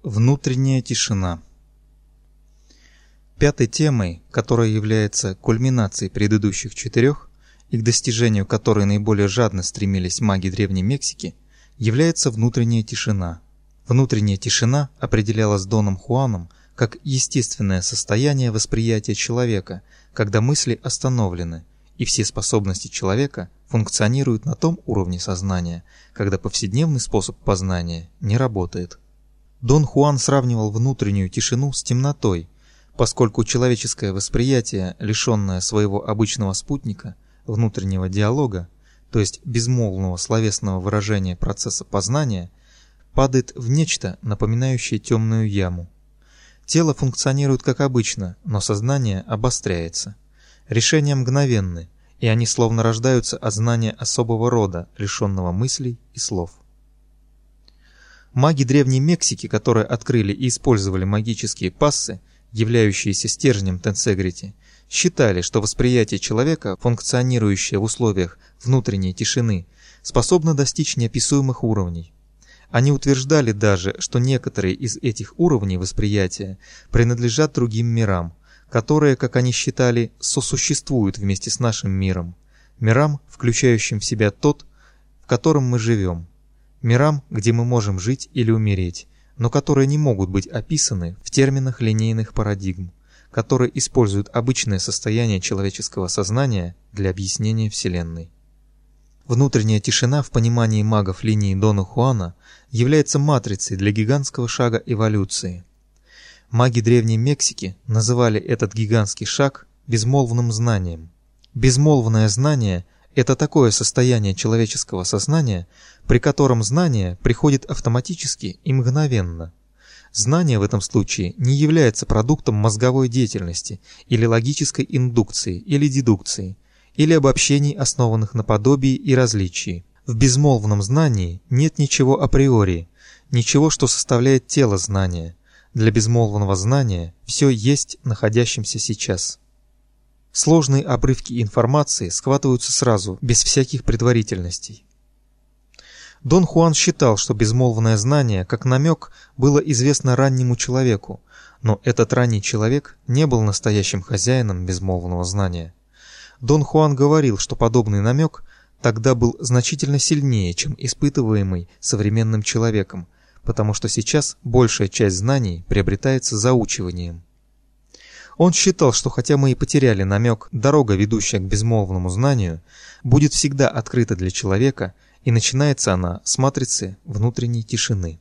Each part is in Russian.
Внутренняя тишина. Пятой темой, которая является кульминацией предыдущих четырех и к достижению которой наиболее жадно стремились маги Древней Мексики, является внутренняя тишина. Внутренняя тишина определялась Доном Хуаном как естественное состояние восприятия человека, когда мысли остановлены, и все способности человека функционируют на том уровне сознания, когда повседневный способ познания не работает. Дон Хуан сравнивал внутреннюю тишину с темнотой, поскольку человеческое восприятие, лишенное своего обычного спутника, внутреннего диалога, то есть безмолвного словесного выражения процесса познания, падает в нечто, напоминающее темную яму. Тело функционирует как обычно, но сознание обостряется. Решения мгновенны, и они словно рождаются от знания особого рода, лишенного мыслей и слов. Маги Древней Мексики, которые открыли и использовали магические пассы, являющиеся стержнем тенсегрити, считали, что восприятие человека, функционирующее в условиях внутренней тишины, способно достичь неописуемых уровней. Они утверждали даже, что некоторые из этих уровней восприятия принадлежат другим мирам, которые, как они считали, сосуществуют вместе с нашим миром, мирам, включающим в себя тот, в котором мы живем, мирам, где мы можем жить или умереть, но которые не могут быть описаны в терминах линейных парадигм, которые используют обычное состояние человеческого сознания для объяснения Вселенной. Внутренняя тишина в понимании магов линии Дона Хуана является матрицей для гигантского шага эволюции. Маги Древней Мексики называли этот гигантский шаг безмолвным знанием. Безмолвное знание – это такое состояние человеческого сознания, при котором знание приходит автоматически и мгновенно. Знание в этом случае не является продуктом мозговой деятельности или логической индукции или дедукции, или обобщений, основанных на подобии и различии. В безмолвном знании нет ничего априори, ничего, что составляет тело знания. Для безмолвного знания все есть находящимся сейчас. Сложные обрывки информации схватываются сразу, без всяких предварительностей. Дон Хуан считал, что безмолвное знание, как намек, было известно раннему человеку, но этот ранний человек не был настоящим хозяином безмолвного знания. Дон Хуан говорил, что подобный намек тогда был значительно сильнее, чем испытываемый современным человеком, потому что сейчас большая часть знаний приобретается заучиванием. Он считал, что хотя мы и потеряли намек, дорога, ведущая к безмолвному знанию, будет всегда открыта для человека, и начинается она с матрицы внутренней тишины.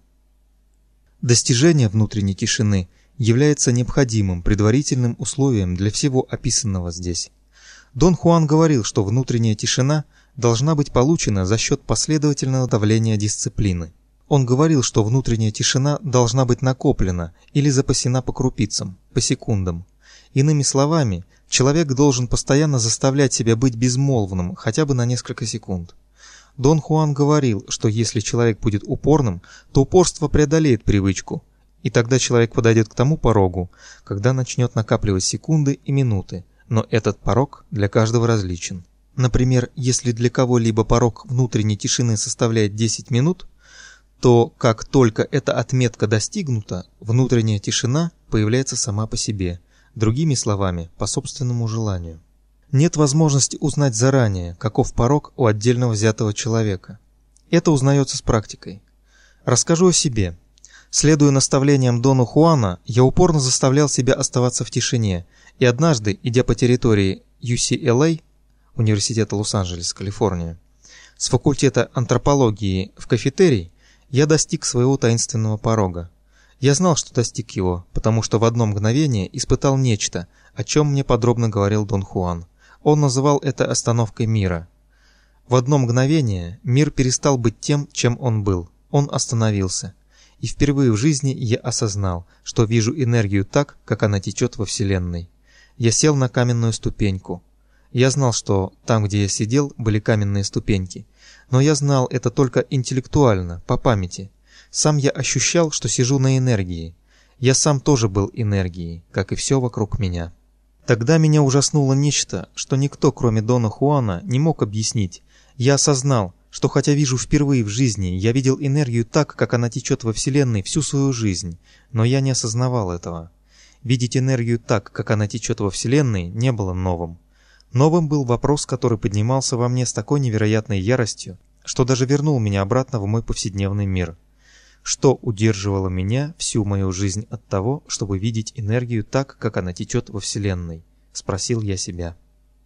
Достижение внутренней тишины является необходимым предварительным условием для всего описанного здесь. Дон Хуан говорил, что внутренняя тишина должна быть получена за счет последовательного давления дисциплины. Он говорил, что внутренняя тишина должна быть накоплена или запасена по крупицам, по секундам. Иными словами, человек должен постоянно заставлять себя быть безмолвным хотя бы на несколько секунд. Дон Хуан говорил, что если человек будет упорным, то упорство преодолеет привычку, и тогда человек подойдет к тому порогу, когда начнет накапливать секунды и минуты, но этот порог для каждого различен. Например, если для кого-либо порог внутренней тишины составляет 10 минут, то как только эта отметка достигнута, внутренняя тишина появляется сама по себе, другими словами, по собственному желанию. Нет возможности узнать заранее, каков порог у отдельно взятого человека. Это узнается с практикой. Расскажу о себе. Следуя наставлениям Дона Хуана, я упорно заставлял себя оставаться в тишине, и однажды, идя по территории UCLA, Университета Лос-Анджелес, Калифорния, с факультета антропологии в кафетерий, я достиг своего таинственного порога. Я знал, что достиг его, потому что в одно мгновение испытал нечто, о чем мне подробно говорил Дон Хуан. Он называл это остановкой мира. В одно мгновение мир перестал быть тем, чем он был. Он остановился. И впервые в жизни я осознал, что вижу энергию так, как она течет во Вселенной. Я сел на каменную ступеньку. Я знал, что там, где я сидел, были каменные ступеньки. Но я знал это только интеллектуально, по памяти. Сам я ощущал, что сижу на энергии. Я сам тоже был энергией, как и все вокруг меня. Тогда меня ужаснуло нечто, что никто, кроме Дона Хуана, не мог объяснить. Я осознал, что хотя вижу впервые в жизни, я видел энергию так, как она течет во Вселенной всю свою жизнь, но я не осознавал этого. Видеть энергию так, как она течет во Вселенной, не было новым. Новым был вопрос, который поднимался во мне с такой невероятной яростью, что даже вернул меня обратно в мой повседневный мир. Что удерживало меня всю мою жизнь от того, чтобы видеть энергию так, как она течет во Вселенной? Спросил я себя.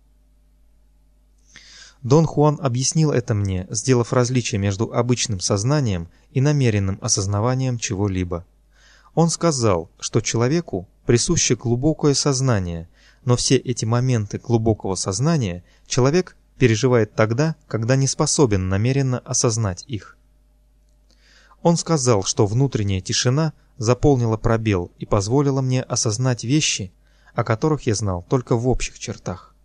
Дон Хуан объяснил это мне, сделав различие между обычным сознанием и намеренным осознаванием чего-либо. Он сказал, что человеку присуще глубокое сознание, но все эти моменты глубокого сознания человек переживает тогда, когда не способен намеренно осознать их. Он сказал, что внутренняя тишина заполнила пробел и позволила мне осознать вещи, о которых я знал только в общих чертах.